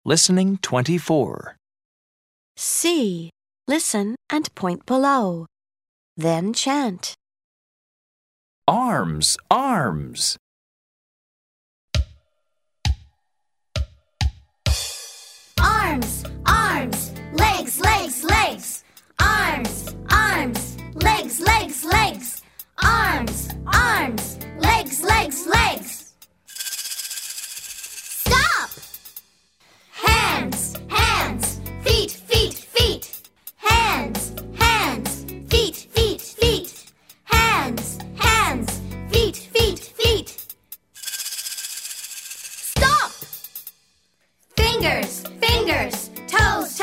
Listening 24. C. Listen and point below. Then chant. Arms, arms. Arms, arms, legs, legs, legs. Arms, arms, legs, legs, legs. Arms, arms, legs, legs, legs. Stop! Hands, hands, feet, feet, feet. Hands, hands, feet, feet, feet. Hands, hands, feet, feet, feet. Stop! Fingers, fingers, toes,